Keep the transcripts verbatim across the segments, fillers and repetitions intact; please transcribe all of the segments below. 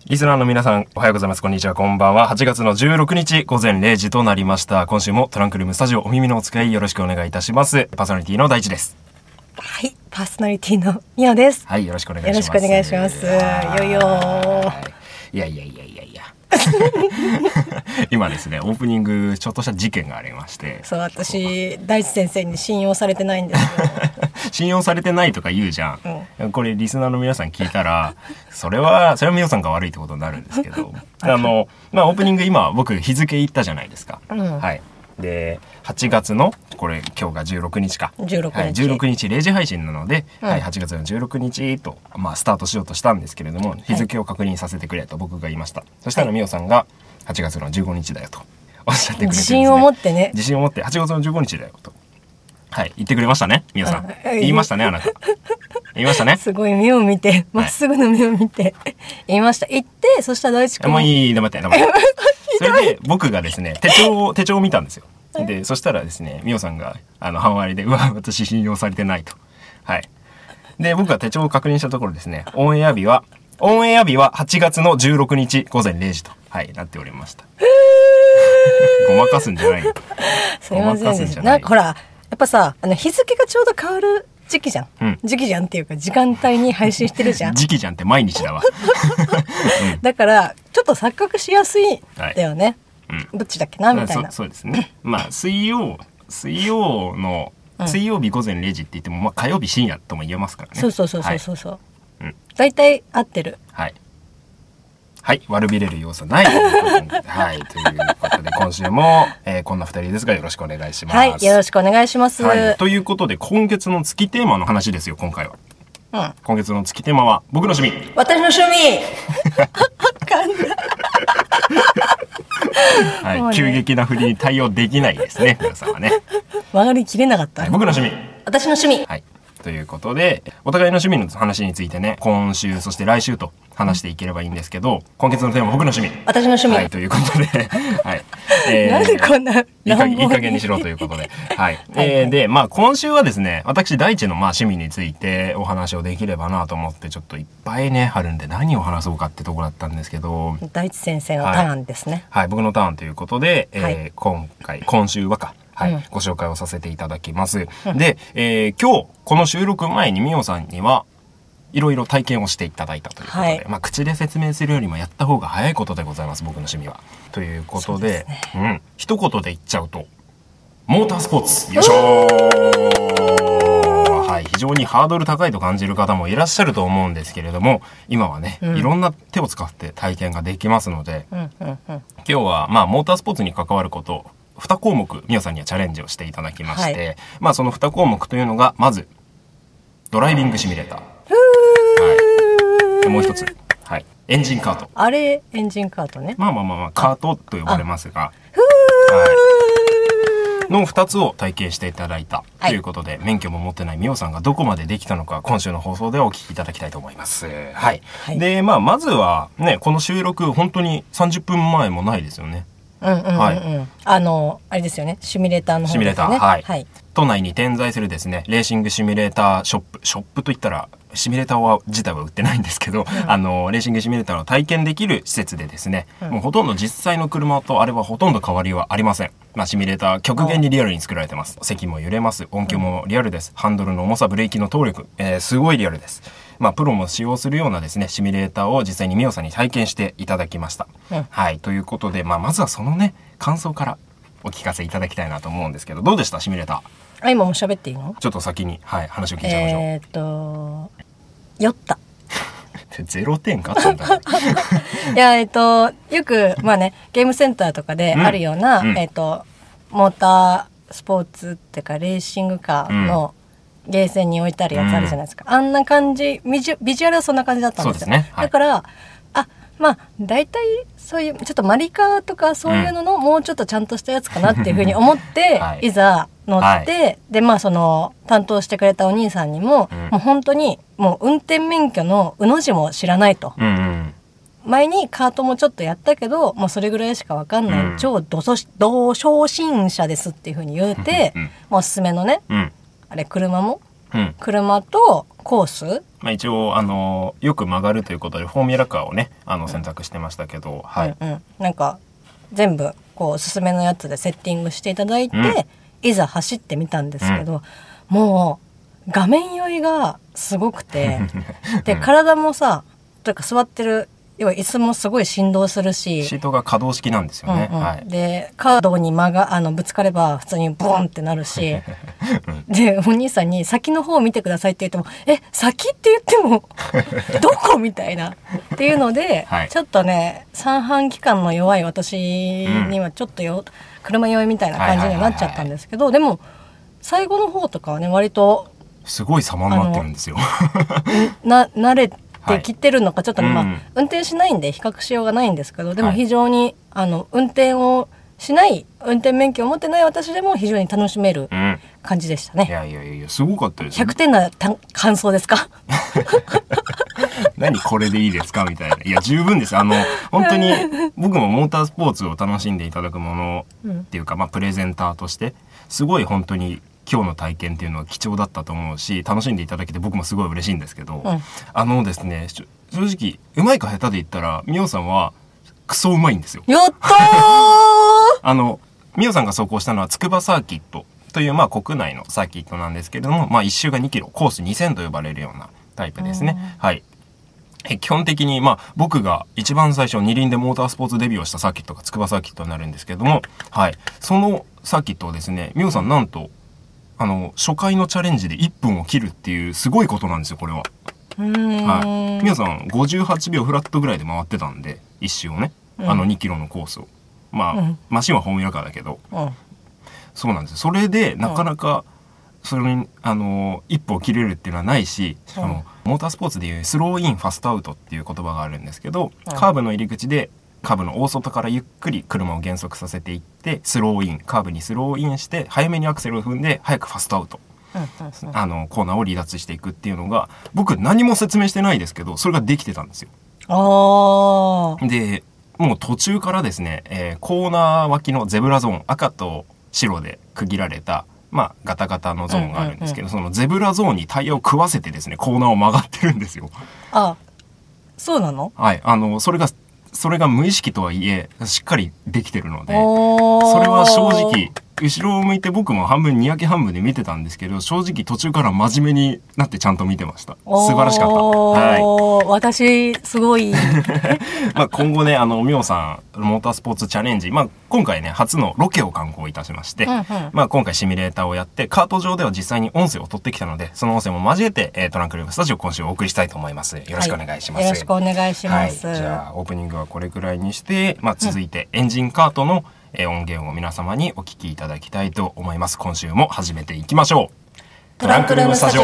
リスナーの皆さん、おはようございます。こんにちは、こんばんは。はちがつのじゅうろくにち午前れいじとなりました。今週もトランクルームスタジオお耳のお使いよろしくお願いいたします。パーソナリティの大地です。 はい、パーソナリティのみおです。 はい、よろしくお願いします。 よろしくお願いします。よいよー。 いやいやいやいやいや。今ですね、オープニングちょっとした事件がありまして。 そう、私大地先生に信用されてないんですよ。 信用されてないとか言うじゃん、うん、これリスナーの皆さん聞いたらそれはそれはみおさんが悪いってことになるんですけどあの、まあ、オープニング今僕日付言ったじゃないですか、うん、はいではちがつのこれ今日がじゅうろくにちかじゅうろくにち、 はい、じゅうろくにちれいじ配信なので、 うんはい、はちがつのじゅうろくにちと、まあ、スタートしようとしたんですけれども、日付を確認させてくれと僕が言いました、はい、そしたらみおさんがはちがつのじゅうごにちだよとおっしゃってくれてですね、 自信を持ってね自信を持ってはちがつのじゅうごにちだよとはい言ってくれましたねみおさん。言いましたねあなた言いましたね。 すごい目を見てまっすぐの目を見て、はい、言いました。言ってそしたら大地君もういい黙って黙ってそれで僕がですね手帳を手帳を見たんですよ。でそしたらですねみおさんがあの半割りでうわ私信用されてないと。はいで僕が手帳を確認したところですねオンエア日はオンエア日ははちがつのじゅうろくにちごぜんれいじと、はい、なっておりました。ごまかすんじゃないよ。 すいませんです。なんかほらやっぱさあの日付がちょうど変わる時期じゃん、うん、時期じゃんっていうか時間帯に配信してるじゃん。 時期じゃんって毎日だわ、 うん、だからちょっと錯覚しやすいだよね、はいうん、どっちだっけなみたいな。 そ, そうですねまあ水曜水曜の、うん、水曜日ごぜんれいじって言っても、まあ、火曜日深夜とも言えますからね。 そうそうそうそうそうそう、はいうん、だいたい合ってる。 はいはい悪びれる要素ないということで、はい、ということで今週も、えー、こんなふたりですがよろしくお願いします。 はいよろしくお願いします、 はい、ということで今月の月テーマの話ですよ今回は、うん、今月の月テーマは僕の趣味私の趣味はい、ね、急激な振りに対応できないですね皆さんはね曲がりきれなかった、 はい、僕の趣味私の趣味、 はいということでお互いの趣味の話についてね今週そして来週と話していければいいんですけど今月のテーマは僕の趣味私の趣味、 はい、ということで、はいえー、 なんでこんないい加減いい加減にしろということで、はいえー、でまあ今週はですね私大地のまあ趣味についてお話をできればなと思ってちょっといっぱいねあるんで何を話そうかってところだったんですけど大地先生のターンですね、 はい、はい、僕のターンということで、えーはい、今回今週はかはい、うん、ご紹介をさせていただきます、うん、で、えー、今日この収録前にみおさんにはいろいろ体験をしていただいたということで、はいまあ、口で説明するよりもやった方が早いことでございます僕の趣味はということで、ねうん、一言で言っちゃうとモータースポーツよいしょー、はい、非常にハードル高いと感じる方もいらっしゃると思うんですけれども今はね、うん、いろんな手を使って体験ができますので、うんうんうん、今日は、まあ、モータースポーツに関わることに項目みおさんにはチャレンジをしていただきまして、はいまあ、そのに項目というのがまずドライビングシミュレーター、はい、もう一つ、はい、エンジンカートあれエンジンカートねまあまあまあ、まあ、カートと呼ばれますが、はい、のふたつを体験していただいたということで、はい、免許も持ってないみおさんがどこまでできたのか今週の放送でお聞きいただきたいと思います、はいはい、でまあまずはねこの収録本当にさんじゅっぷんまえもないですよね。 うんうんうんうんはい、あのあれですよねシミュレーターの方ですね。 シミュレーター、はいはい、都内に点在するですねレーシングシミュレーターショップショップといったらシミュレーターは自体は売ってないんですけど、うん、あのレーシングシミュレーターを体験できる施設でですね、うん、もうほとんど実際の車とあれはほとんど変わりはありません。まあ、シミュレーター極限にリアルに作られてます。席も揺れます。音響もリアルです。ハンドルの重さブレーキの動力、えー、すごいリアルです。まあ、プロも使用するようなですねシミュレーターを実際にみおさんに体験していただきました、うん、はいということで、まあ、まずはそのね感想からお聞かせいただきたいなと思うんですけどどうでしたシミュレーター。 あ今も喋っていいの。 ちょっと先に、はい、話を聞いちゃいましょう。 えーっと酔ったゼロてんかったんだいやえっとよくまあねゲームセンターとかであるような、うんうん、えっとモータースポーツっていうかレーシングカーの、うんゲーセンに置いてあるやつあるじゃないですか、うん、あんな感じビジュ、ビジュアルはそんな感じだったんですよ。 そうですね、はい、 だからあまあ大体そういうちょっとマリカーとかそういうののもうちょっとちゃんとしたやつかなっていうふうに思って、はい、いざ乗って、はい、でまあその担当してくれたお兄さんにも、うん、もう本当にもう運転免許のうの字も知らないと、うんうん前にカートもちょっとやったけどもうそれぐらいしか分かんない、うん、超どそど初心者ですっていうふうに言うて、うんうん、おすすめのね、うん、あれ車も車とコース、うんまあ、一応あのよく曲がるということでフォーミュラカーをねあの選択してましたけど、うんはいうんうん、なんか全部こうおすすめのやつでセッティングしていただいて、うん、いざ走ってみたんですけど、うん、もう画面酔いがすごくてで体もさというか座ってる要は椅子もすごい振動するしシートが可動式なんですよね、 うんうんはい、 でカードに間があのぶつかれば普通にボンってなるし、うん、でお兄さんに先の方を見てくださいって言ってもえ先って言ってもどこみたいなっていうので、はい、ちょっとね三半規管の弱い私にはちょっとよ、うん、車酔いみたいな感じになっちゃったんですけど、はいはいはいはい、でも最後の方とかはね割とすごい様になってるんですよな慣れてきてるのかちょっと、ねはいまあ、運転しないんで比較しようがないんですけどでも非常に、はい、あの運転をしない運転免許を持ってない私でも非常に楽しめる感じでしたね、 うん、いやいやいやすごかったですねひゃくてんな感想ですか何これでいいですかみたいないや十分ですあの本当に僕もモータースポーツを楽しんでいただくものっていうか、うんまあ、プレゼンターとしてすごい本当に今日の体験っていうのは貴重だったと思うし楽しんでいただけて僕もすごい嬉しいんですけど、うん、あのですね正直うまいか下手で言ったらみおさんはクソうまいんですよ。 やったーあのみおさんが走行したのは筑波サーキットというまあ国内のサーキットなんですけれども、まあ、いち周がにキロコースにせんと呼ばれるようなタイプですね。はいえ基本的に、まあ、僕が一番最初二輪でモータースポーツデビューをしたサーキットが筑波サーキットになるんですけれども、はい、そのサーキットをですねみおさんなんとあの初回のチャレンジでいっぷんを切るっていうすごいことなんですよこれは。 うーん、 はい、皆さんごじゅうはちびょうフラットぐらいで回ってたんで一周をね、うん、あのにキロのコースをまあ、うん、マシンはフォーミュラカーだけど、うん、そうなんですよ。それでなかなかそれにあの一歩を切れるっていうのはないし、しかもモータースポーツでいうスローインファストアウトっていう言葉があるんですけど、うん、カーブの入り口でカーブの大外からゆっくり車を減速させていってスローインカーブにスローインして早めにアクセルを踏んで早くファストアウト、うんうんうん、あのコーナーを離脱していくっていうのが僕何も説明してないですけどそれができてたんですよ。 あでもう途中からですね、えー、コーナー脇のゼブラゾーン赤と白で区切られたまあガタガタのゾーンがあるんですけど、うんうんうん、そのゼブラゾーンにタイヤを食わせてですねコーナーを曲がってるんですよ。 あそうなの？ はいあのそれがそれが無意識とはいえしっかりできてるのでそれは正直後ろを向いて僕も半分にやけ半分で見てたんですけど正直途中から真面目になってちゃんと見てました。素晴らしかった、はい、 私すごいまあ今後ねあのみおさんモータースポーツチャレンジ、まあ、今回ね初のロケを敢行いたしまして、うんうんまあ、今回シミュレーターをやってカート上では実際に音声を取ってきたのでその音声も交えて、えー、トランクルームスタジオ今週お送りしたいと思います。よろしくお願いします、はい、 よろしくお願いします、 はい、じゃあオープニングはこれくらいにして、まあ、続いてエンジンカートの、えー、音源を皆様にお聞きいただきたいと思います。今週も始めていきましょう。 トランクルームスタジオ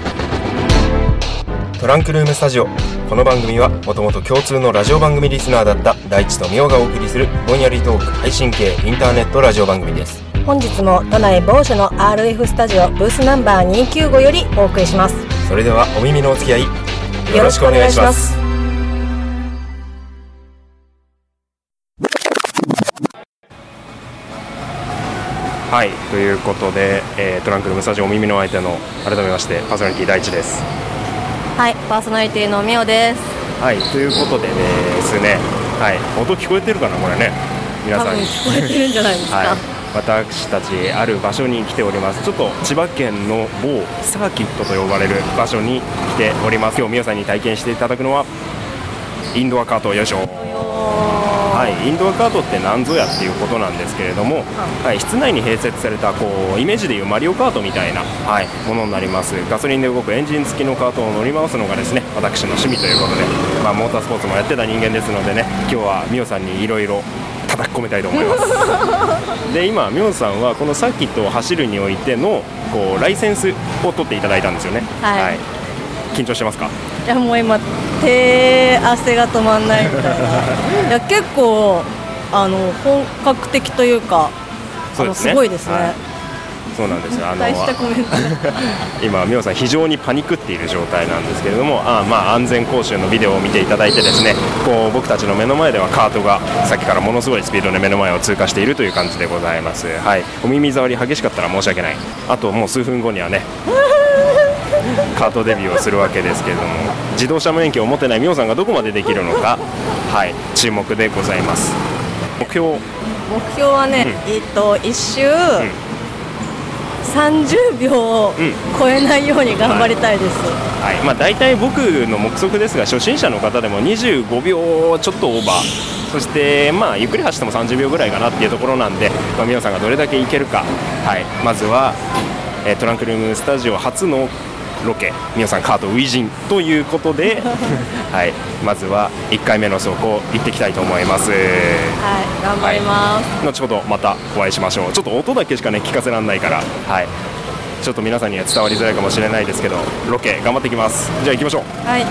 トランクルームスタジオこの番組はもともと共通のラジオ番組リスナーだった大地とみおがお送りするぼんやりトーク配信系インターネットラジオ番組です。 本日も都内某所の アールエフ スタジオブースナンバーにひゃくきゅうじゅうごよりお送りします。 それではお耳のお付き合いよろしくお願いします。はい、ということで、えー、トランクルームスタジオお耳の相手の改めましてパーソナリティ大地です。 はい、パーソナリティのみおです。 はい、ということでですね、はい、音聞こえてるかなこれね皆さんに。 多分聞こえてるんじゃないですか。はい、 私たちある場所に来ております。ちょっと千葉県の某サーキットと呼ばれる場所に来ております。今日みおさんに体験していただくのはインドアカート。よいしょ。はい、インドアカートって何ぞやっていうことなんですけれども、はい、室内に併設されたこうイメージでいうマリオカートみたいな、はい、ものになります。ガソリンで動くエンジン付きのカートを乗り回すのがですね私の趣味ということで、まあ、モータースポーツもやってた人間ですのでね今日はみおさんにいろいろ叩き込みたいと思いますで今みおさんはこのサーキットを走るにおいてのこうライセンスを取っていただいたんですよね。 はい、はい、 緊張してますか？ いやもう今手汗が止まんないみたいないや結構あの本格的というかそうですね、 すごいですね、はい、 そうなんですよ。あの大したコメント今みおさん非常にパニクっている状態なんですけれどもあ、まあ、安全講習のビデオを見ていただいてですねこう僕たちの目の前ではカートがさっきからものすごいスピードで目の前を通過しているという感じでございます。はい、お耳障り激しかったら申し訳ない。あともう数分後にはねカートデビューをするわけですけれども、自動車免許を持ってないみおさんがどこまでできるのか、はい、注目でございます。目標目標はね、うん、えっと一周、うん、さんじゅうびょうを超えないように頑張りたいです、 うんはいはいまあ、大体僕の目測ですが、初心者の方でもにじゅうごびょうちょっとオーバー、そして、まあ、ゆっくり走ってもさんじゅうびょうぐらいかなっていうところなんで、まあ、みおさんがどれだけいけるか、はい、まずは、えー、トランクルームスタジオ初のロケ、みおさんカート初陣ということで、はい、まずはいっかいめの走行行ってきたいと思います。はい、 頑張ります、 はい、後ほどまたお会いしましょう。ちょっと音だけしかね聞かせられないから、はい、ちょっと皆さんには伝わりづらいかもしれないですけど、ロケ頑張っていきます。じゃあ行きましょう。 はい。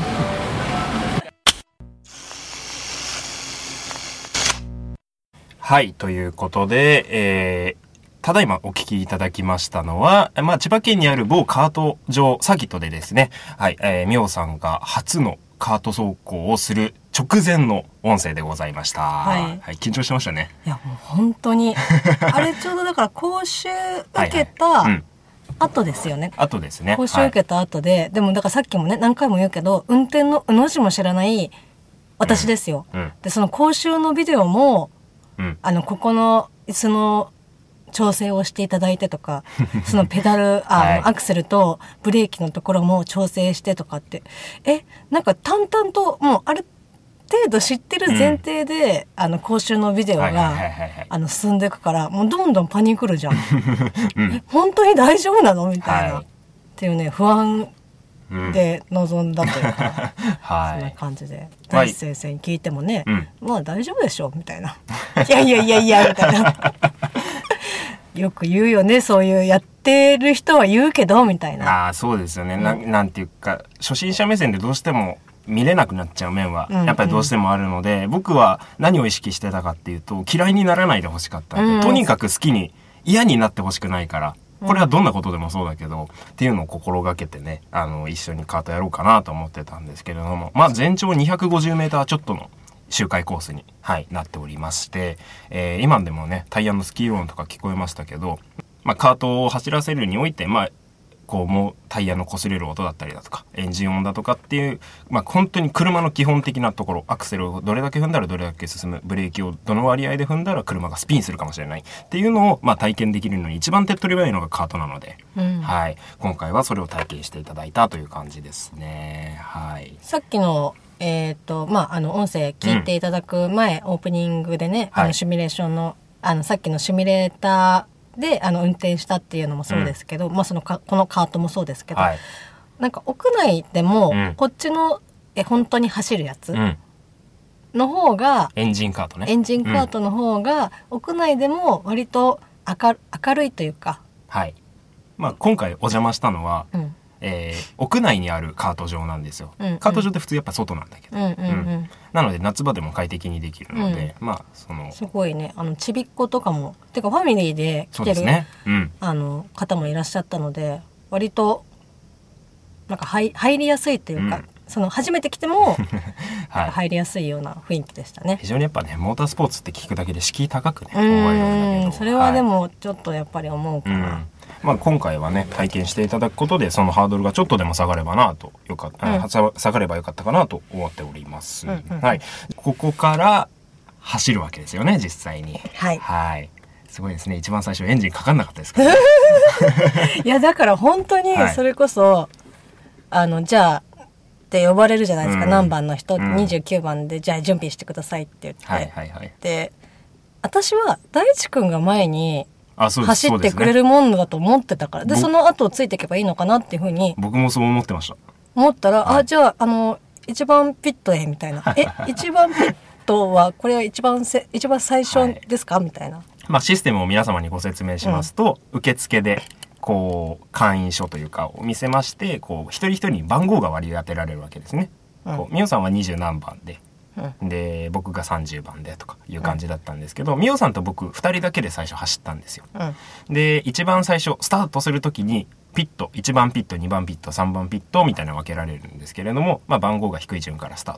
はい、ということで、えーただいまお聞きいただきましたのは、まあ、千葉県にある某カート場サーキットでですね、はい、えー、みおさんが初のカート走行をする直前の音声でございました。はい。はい、緊張してましたね。 いや、もう本当に。あれちょうどだから講習受けた後ですよね。 はいはいうん、後ですね。 講習受けた後で、はい、でもだからさっきもね、何回も言うけど、運転のうの字も知らない私ですよ。うんうん、で、その講習のビデオも、うん、あの、ここの椅子の調整をしていただいてとか、そのペダル、あ、はい、アクセルとブレーキのところも調整してとかって、え、なんか淡々ともうある程度知ってる前提で、うん、あの講習のビデオがあの進んでいくから、もうどんどんパニクるじゃん。うん、え、本当に大丈夫なのみたいな、はい、っていうね不安で臨んだというか、うん、はい、そんな感じで大地先生に聞いてもね、はい、まあ大丈夫でしょみたいな、いやいやいやいやみたいな。よく言うよね、そういうやってる人は言うけどみたいな。 ああ、そうですよね、うん、な, なんていうか初心者目線でどうしても見れなくなっちゃう面はやっぱりどうしてもあるので、うんうん、僕は何を意識してたかっていうと、嫌いにならないでほしかったんで、うん、とにかく好きに嫌になってほしくないから、これはどんなことでもそうだけど、うん、っていうのを心がけてね、あの一緒にカートやろうかなと思ってたんですけれども、まあ全長にひゃくごじゅうメーターちょっとの周回コースに、はい、なっておりまして、えー、今でもねタイヤのスキー音とか聞こえましたけど、まあ、カートを走らせるにおいて、まあ、こうもうタイヤの擦れる音だったりだとかエンジン音だとかっていう、まあ、本当に車の基本的なところ、アクセルをどれだけ踏んだらどれだけ進む、ブレーキをどの割合で踏んだら車がスピンするかもしれないっていうのを、まあ、体験できるのに一番手っ取り早いのがカートなので、うん、はい、今回はそれを体験していただいたという感じですね。はい、 さっきのえーとまあ、あの音声聞いていただく前、うん、オープニングでね、はい、あのシミュレーションの、あのさっきのシミュレーターであの運転したっていうのもそうですけど、うんまあ、そのかこのカートもそうですけど、はい、なんか屋内でも、うん、こっちのえ本当に走るやつの方が、 エンジンカートね、 エンジンカートの方が、うん、屋内でも割と明る、明るいというか、 はいまあ、今回お邪魔したのは、うんえー、屋内にあるカート場なんですよ、うんうん、カート場って普通やっぱ外なんだけど、うんうんうんうん、なので夏場でも快適にできるので、うん、まあそのすごいね、あのちびっ子とかもてかファミリーで来てる、ねうん、あの方もいらっしゃったので、割となんか入入りやすいというか、うん、その初めて来ても入りやすいような雰囲気でしたね。 非常にやっぱねモータースポーツって聞くだけで敷居高くね思えるんだけど、それはでもちょっとやっぱり思うかな、うんまあ、今回はね体験していただくことでそのハードルがちょっとでも下がればなとよかった、うん、下がればよかったかなと思っております、うんうん、はい、ここから走るわけですよね実際に。 はい、 はい、すごいですね、一番最初エンジンかかんなかったですから、ね、 いやだから本当にそれこそ、はい、あのじゃあって呼ばれるじゃないですか、うん、何番の人、うん、にじゅうきゅうばんでじゃあ準備してくださいって言って、はいはいはい、で私は大地君が前に走ってくれるもんだと思ってたから、で、ね、でその後ついていけばいいのかなっていうふうに僕もそう思ってました。 思ったら、はい、あじゃああの一番ピットへみたいなえ一番ピットはこれは一番せ一番最初ですか、はい、みたいな、 まあ、システムを皆様にご説明しますと、うん、受付でこう会員証というかを見せまして、こう一人一人に番号が割り当てられるわけですね、うん、こうみおさんはにじゅうなんばんでで僕がさんじゅうばんでとかいう感じだったんですけど、みお、うん、さんと僕ふたりだけで最初走ったんですよ、うん、で一番最初スタートする時にピットいちばんピットにばんピットさんばんピットみたいなの分けられるんですけれども、まあ、番号が低い順からスタート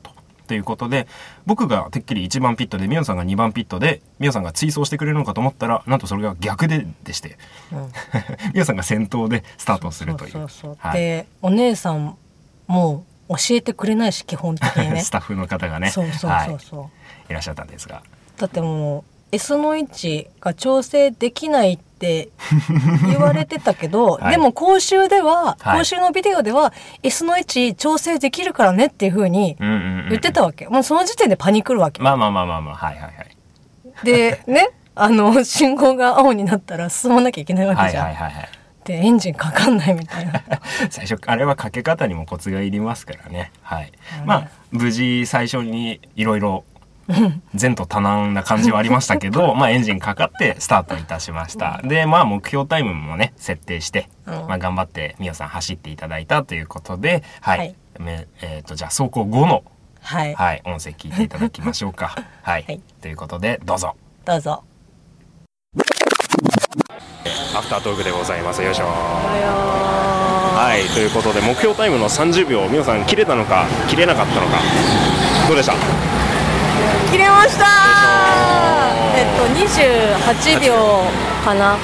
ということで、僕がてっきりいちばんピットでみおさんがにばんピットで、みおさんが追走してくれるのかと思ったら、なんとそれが逆ででして、うん、みおさんが先頭でスタートをするという。 そうそうそう、はい、でお姉さんも教えてくれないし、基本的にねスタッフの方がね、 そうそうそうそう、はい、 いらっしゃったんですが、 だってもう S の位置が調整できないって言われてたけど、はい、でも講習では、はい、講習のビデオでは S の位置調整できるからねっていう風に言ってたわけ、うんうんうん、もうその時点でパニクるわけ。 まあまあまあまあまあ、はいはいはい。 でね、あの信号が青になったら進まなきゃいけないわけじゃん、はいはいはいはい、でエンジンかかんないみたいな最初あれはかけ方にもコツがいりますからね、はい、まあ無事最初にいろいろ前途多難な感じはありましたけどまあエンジンかかってスタートいたしました。でまあ目標タイムもね設定して、うん、まあ、頑張ってみおさん走っていただいたということで、はい、はい、えー、とじゃあ走行後の、はいはい、音声聞いていただきましょうかはい、はい、ということでどうぞどうぞ。 アフタートークでございます。よいしょ。はい、ということで目標タイムのさんじゅうびょう、みおさん切れたのか切れなかったのかどうでした？ 切れました。えっとにじゅうはちびょうかな、はい、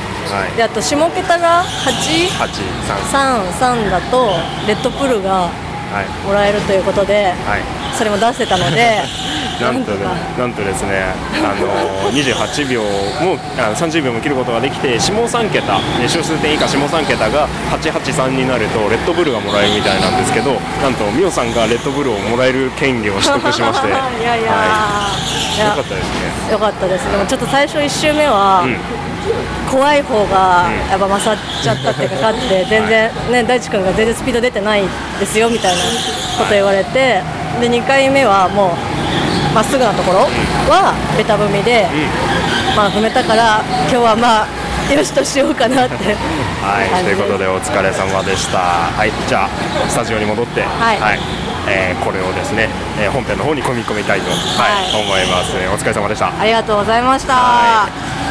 であと下桁がはち、さん、さんだとレッドプルがもらえるということで、はい、それも出せたのでなんとなんとですね、あのにじゅうはちびょうもあさんじゅうびょうも切ることができて、下さん桁、小数点以下下さん桁がはちはちさんになるとレッドブルがもらえるみたいなんですけど、なんとみおさんがレッドブルをもらえる権利を取得しましていやいや、はい、よかったですね。 よかったです。でもちょっと最初いっ周目は、うん、怖い方がやっぱ勝っちゃったっていうか、勝って全然ね、大地君が全然スピード出てないですよみたいなこと言われて、でにかいめはもうまっすぐなところはベタ踏みで、うん、まあ踏めたから今日はまあよしとしようかなってはい、ということでお疲れ様でした。はい、じゃあスタジオに戻って、はいはい、えー、これをですね、えー、本編の方に組み込みたいと、はいはい、思います。お疲れ様でした。 ありがとうございました。はい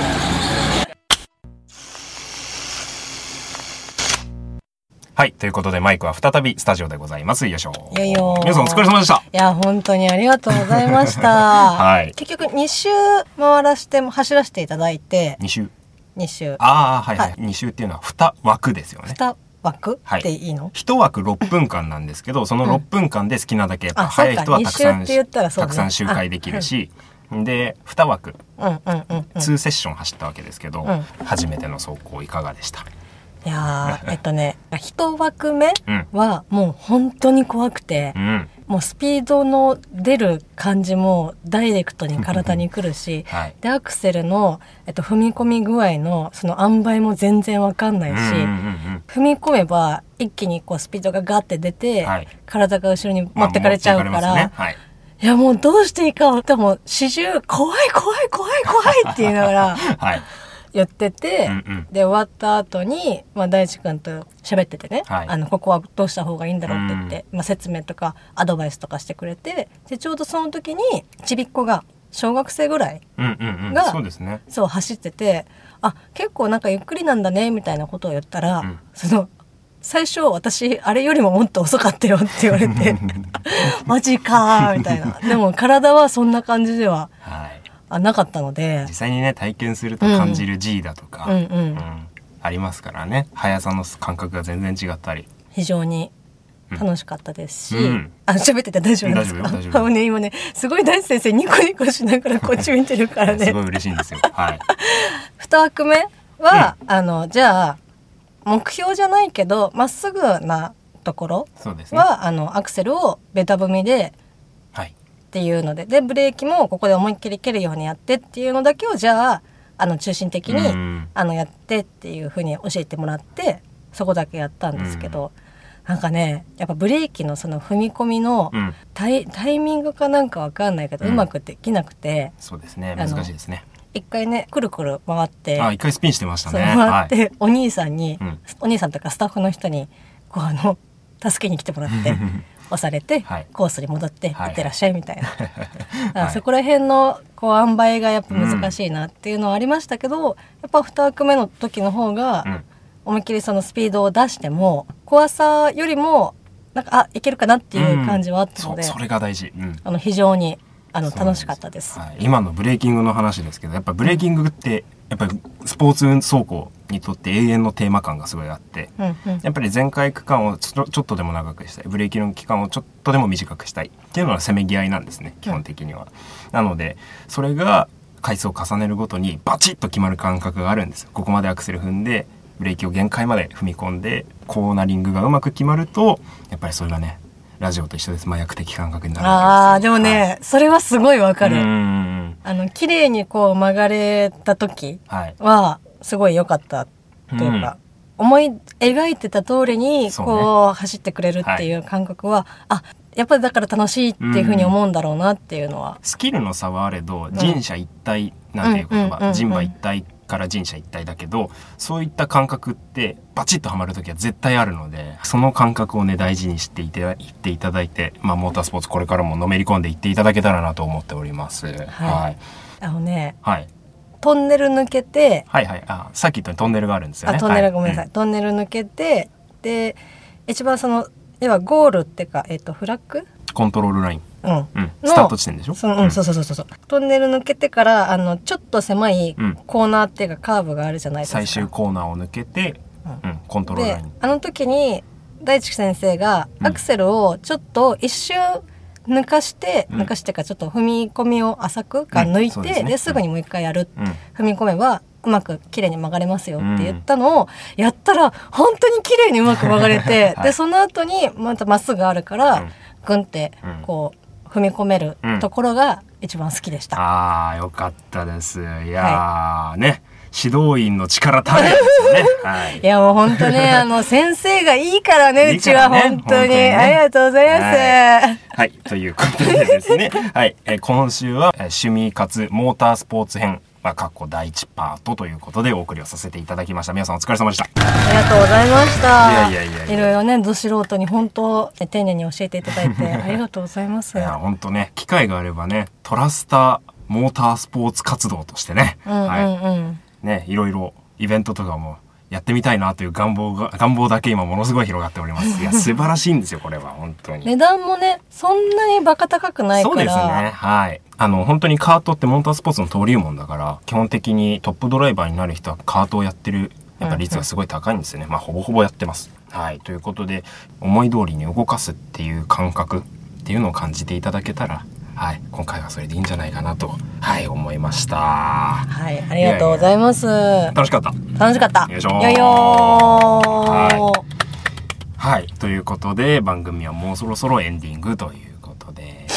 はい、ということでマイクは再びスタジオでございます。よいしょ。 いやいや皆さんお疲れ様でした。 いや本当にありがとうございました。はい。結局に周回らして走らせていただいて。 に周。 に周。 ああはいはい。に周っていうのはに枠ですよね。 に枠っていいの？ いち枠ろっぷんかんなんですけど、そのろっぷんかんで好きなだけ、うん、早い人はたくさん、ね、たくさん周回できるし。でに枠、うんうんうんうん、にセッション走ったわけですけど、うん、初めての走行いかがでした？ いやえっとねいち枠目はもう本当に怖くて、うん、もうスピードの出る感じもダイレクトに体に来るし、はい、でアクセルの、えっと、踏み込み具合のその塩梅も全然わかんないし、うんうんうん、踏み込めば一気にこうスピードがガッて出て、はい、体が後ろに持ってかれちゃうから、まあね、はい、いやもうどうしていいか、でも始終怖い怖い怖い怖いって言いながら、はい、言ってて、うんうん、で終わった後に、まあ、大地君と喋っててね、はい、あのここはどうした方がいいんだろうって言って、うん、まあ、説明とかアドバイスとかしてくれて、でちょうどその時にちびっ子が小学生ぐらいが、うんうんうん、そうですね、そう走ってて、あ結構なんかゆっくりなんだねみたいなことを言ったら、うん、その最初私あれよりももっと遅かったよって言われてマジかーみたいな。でも体はそんな感じでは、はい、あなかったので、 実際にね体験すると感じる G だとか、うんうんうん、ありますからね、速さの感覚が全然違ったり非常に楽しかったですし、うん、あ喋ってて大丈夫ですか？大丈夫、大丈夫ね、今ねすごい大地先生ニコニコしながらこっち見てるからねすごい嬉しいんですよ。はい。 に枠目は、うん、あのじゃあ目標じゃないけどまっすぐなところは、そうですね、あのアクセルをベタ踏みで、はい、っていうので、でブレーキもここで思いっきり蹴るようにやってっていうのだけをじゃああの中心的にあのやってっていう風に教えてもらって、そこだけやったんですけど、なんかねやっぱブレーキのその踏み込みのタイ、タイミングかなんかわかんないけど、うん、うまくできなくて、 そうですね、難しいですね。 一回ねくるくる回って、 あ一回スピンしてましたね。 回って、はい、お兄さんに、うん、お兄さんとかスタッフの人にこうあの助けに来てもらって押されて、はい、コースに戻って行ってらっしゃいみたいな、はいはい、そこら辺のこう塩梅がやっぱ難しいなっていうのはありましたけど、うん、やっぱに枠目の時の方が、うん、思いっきりそのスピードを出しても怖さよりもなんかあいけるかなっていう感じはあったので、 うん、そ, それが大事、うん、 あの非常にあの楽しかったです、 はい、今のブレーキングの話ですけど、やっぱブレーキングってやっぱりスポーツ走行にとって永遠のテーマ感がすごいあって、うんうん、やっぱり前回区間をちょっとでも長くしたい、ブレーキの期間をちょっとでも短くしたいっていうのはせめぎ合いなんですね、基本的には、うん、なのでそれが回数を重ねるごとにバチッと決まる感覚があるんですよ。ここまでアクセル踏んでブレーキを限界まで踏み込んでコーナリングがうまく決まると、やっぱりそれがねラジオと一緒です、麻薬的感覚になるわけですよ。 ああでもね、はい、それはすごいわかる。うんあの綺麗にこう曲がれた時はすごい良かったというか、うん、思い描いてた通りにこう走ってくれるっていう感覚は、はい、あやっぱりだから楽しいっていうふうに思うんだろうなっていうのは、うん、 スキルの差はあれど人車一体なんていう言葉、人馬一体から人車一体だけど、そういった感覚ってバチッとはまるときは絶対あるので、その感覚をね大事にしていていっていただいて、まあ、モータースポーツこれからものめり込んでいっていただけたらなと思っております。はい、はい、 あのね、 はい、 トンネル抜けて、 はいはい、あさっき言ったトンネルがあるんですよね。 あトンネル、はい、ごめんなさい、うん、トンネル抜けてで一番その要はゴールっていうか、えーと、フラッグコントロールライン、 うんうん、スタート地点でしょ。 その、うん、そうそうそうそうトンネル抜けてからあのちょっと狭いコーナーっていうかカーブがあるじゃないですか。 最終コーナーを抜けて、うんうん、コントロールラインであの時に大地先生がアクセルをちょっと一瞬抜かして、うん、抜かしてかちょっと踏み込みを浅くか抜いて、うん ですね、ですぐにもう一回やる、うん、踏み込めばうまく綺麗に曲がれますよって言ったのをやったら本当に綺麗にうまく曲がれて、はい、でその後にまたまっすぐあるから、うん、グンってこう踏み込めるところが一番好きでした。 うん、あーよかったです。いやー、はい、ね指導員の力たれですよね。はい、 いやもう本当ねあの先生がいいからねうちは本当に、ね、ありがとうございます。 はい、はい、ということでですね、はい、え今週は趣味かつモータースポーツ編まあ、かっこだいいちパートということでお送りをさせていただきました。皆さんお疲れ様でした。 ありがとうございました。 いやいやいやいやいろいろねど素人に本当丁寧に教えていただいてありがとうございます。 いや本当ね機会があればねトラスターモータースポーツ活動としてね、うんうんうん、はいねいろいろイベントとかもやってみたいなという願望が願望だけ今ものすごい広がっております。いや素晴らしいんですよこれは本当に。 値段もねそんなにバカ高くないから。 そうですねはい。あの本当にカートってモータースポーツの登竜門だから基本的にトップドライバーになる人はカートをやってるやっぱ率がすごい高いんですよね。うんうん、まあほぼほぼやってます。はいということで思い通りに動かすっていう感覚っていうのを感じていただけたら。はい、今回はそれでいいんじゃないかなと、はい、思いました。 はい、ありがとうございます。いやいや楽しかった。 楽しかった。 よいしょよいよー。 はい、はい、ということで番組はもうそろそろエンディングということで、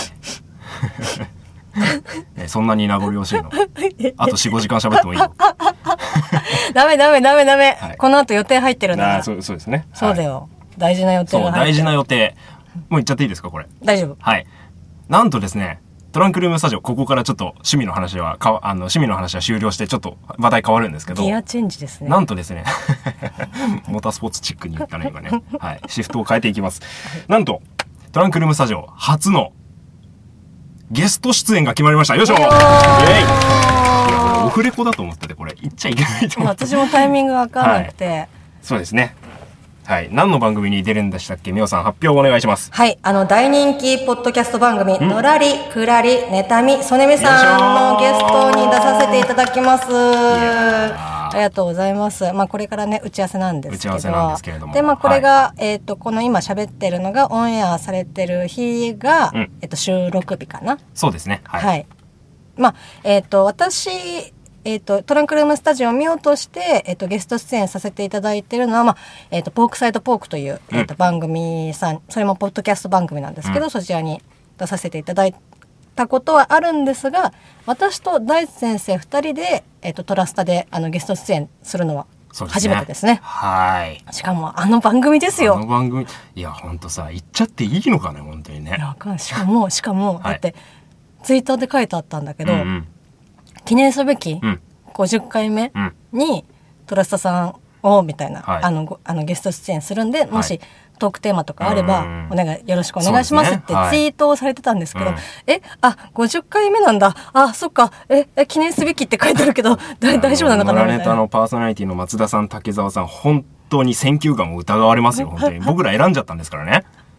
えそんなに名残惜しいの？あと よん,ご 時間喋ってもいいの？ ダメダメダメダメ。はい、この後予定入ってるんだから。 そう、そうですね。 そうだよ。はい、大事な予定が入ってる。 そう大事な予定。もう言っちゃっていいですかこれ？ 大丈夫。 はい。なんとですね、トランクルームスタジオ、ここからちょっと趣味の話は、かあの趣味の話は終了して、ちょっと話題変わるんですけど。 ギアチェンジですね。 なんとですね、モータースポーツチックに言ったね、今ね。はい。シフトを変えていきます。なんと、トランクルームスタジオ、初のゲスト出演が決まりました。よいしょイエイいや、これオフレコだと思ってて、これ言っちゃいけないと思って。 私もタイミングわかんなくて、はい。 そうですね。はい。何の番組に出るんでしたっけ？みおさん発表お願いします。 はい。あの、大人気ポッドキャスト番組、のらり、くらり、ねたみ、そねみさんのゲストに出させていただきます。ありがとうございます。まあ、これからね、打ち合わせなんですけど。 打ち合わせなんですけれども。 で、まあ、これが、はい、えっと、この今喋ってるのが、オンエアされてる日が、うん、えっと、収録日かな。 そうですね。はい。 はい、まあ、えっと、私、えーと、トランクルームスタジオを見ようとして、えーと、ゲスト出演させていただいているのは、まあえーと、ポークサイドポークという、うん、えーと、番組さん、それもポッドキャスト番組なんですけど、うん、そちらに出させていただいたことはあるんですが、私と大地先生ふたりで、えーと、トラスタであのゲスト出演するのは初めてですね。 はい。 しかもあの番組ですよ。 あの番組、いやほんとさ、言っちゃっていいのかね本当にね。 いやしかもしかも、はい、だってツイッターで書いてあったんだけど、うんうん、記念すべき、うんごじゅっかいめにトラスタさんをみたいな、はい、あのあのゲスト出演するんで、もしトークテーマとかあればお願いよろしくお願いしますってツイートをされてたんですけど、ねはい、えあごじゅっかいめなんだあそっかええ記念すべきって書いてあるけど大丈夫なのかなみたいな。 ノラネタのパーソナリティの松田さん竹澤さん本当に選球眼を疑われますよ本当に僕ら選んじゃったんですからね。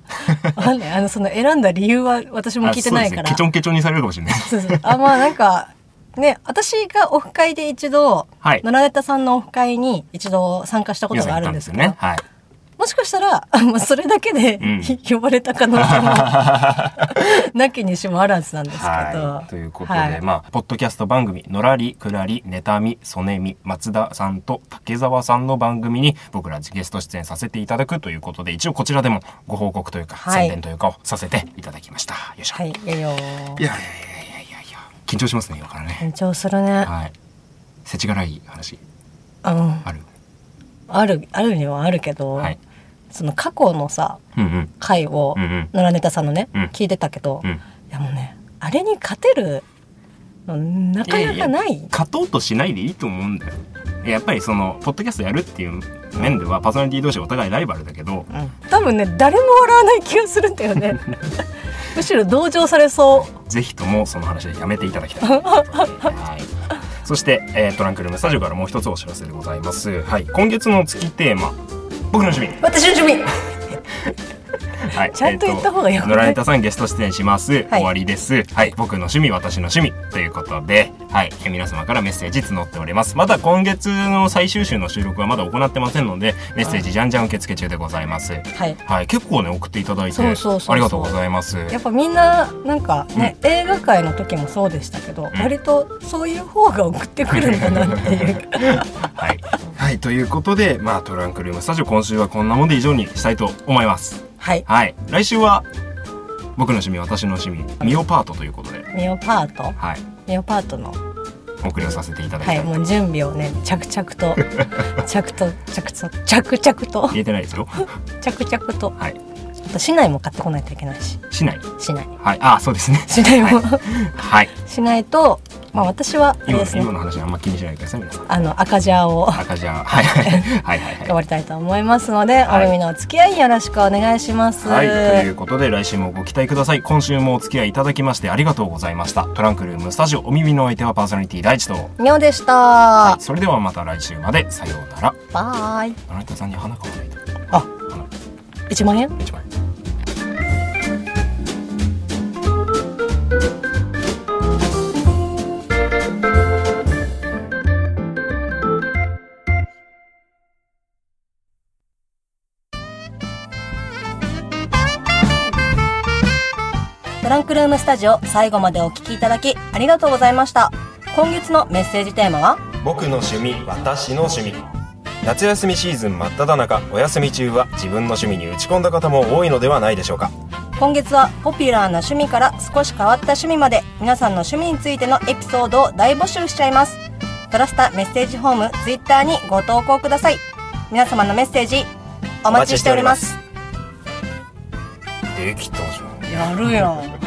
あ, ね、あのその選んだ理由は私も聞いてないから、 ケチョンケチョンにされるかもしれない。 そうそうあまあなんかね、私がオフ会で一度、はい、野良ネタさんのオフ会に一度参加したことがあるんですけど、ねはい、もしかしたらそれだけで、うん、呼ばれた可能性もなきにしもあらずなんですけど、 はい、ということで、はい、まあポッドキャスト番組のらりくらりネタみソネミ松田さんと竹澤さんの番組に僕らゲスト出演させていただくということで、一応こちらでもご報告というか、はい、宣伝というかをさせていただきました。よいしょ。はい、いやいやいやいやいや緊張しますね今からね。 緊張するね。はい。 世知辛い話、 うん、 あるあるあるにはあるけど、はい、その過去のさ、うんうん、回を、うんうん、野良ネタさんのね、うん、聞いてたけど、うん、いやもうねあれに勝てるのなかなかない。いやいや勝とうとしないでいいと思うんだよ。やっぱりそのポッドキャストやるっていう面ではパーソナリティ同士お互いライバルだけど、うん、 多分ね誰も笑わない気がするんだよねむしろ同情されそう。 ぜひともその話でやめていただきたい、はい、そして、えー、トランクルームスタジオからもう一つお知らせでございます、はい、今月の月テーマ僕の趣味私の趣味はい、ちゃんと言った方がよくない？ 野良ネタさんゲスト出演します、はい、終わりです、はい、僕の趣味私の趣味ということで、はい、皆様からメッセージ募っております。まだ今月の最終週の収録はまだ行ってませんのでメッセージじゃんじゃん受付中でございます、はいはい、結構ね送っていただいてそうそうそうそうありがとうございます。 やっぱみんななんかね、うん、映画界の時もそうでしたけど、うん、割とそういう方が送ってくるんだなっていうはい、はい、ということで、まあ、トランクルームスタジオ今週はこんなもんで以上にしたいと思います。はい、はい、来週は僕の趣味私の趣味ミオパートということでミオパート、はい、ミオパートのお送りをさせていただきたい、 はい、もう準備をね着々と着々着々着々と言えてないですよ着々と、はい、あと市内も買ってこないといけないし市内市内はいあそうですね市内も、 はいはい、 しないとまあ私は今ですね、今の話はあんま気にしないでください皆さん。 あの赤ジャーを赤ジャーはいはいはいはい頑張りたいと思いますので、はい、お耳のお付き合いよろしくお願いします。 はいということで来週もご期待ください。今週もお付き合いいただきましてありがとうございました。トランクルームスタジオお耳の相手はパーソナリティ大地とみおでした、 はい、それではまた来週までさようなら。 バイ。 あなたさんに花買わないと。 あいちまんえんいちまんえんトランクルームスタジオ最後までお聞きいただきありがとうございました。今月のメッセージテーマは僕の趣味私の趣味。夏休みシーズン真っ只中お休み中は自分の趣味に打ち込んだ方も多いのではないでしょうか。 今月はポピュラーな趣味から少し変わった趣味まで皆さんの趣味についてのエピソードを大募集しちゃいます。トラスタメッセージフォームツイッターにご投稿ください。皆様のメッセージお待ちしております。 できたじゃん。 やるやん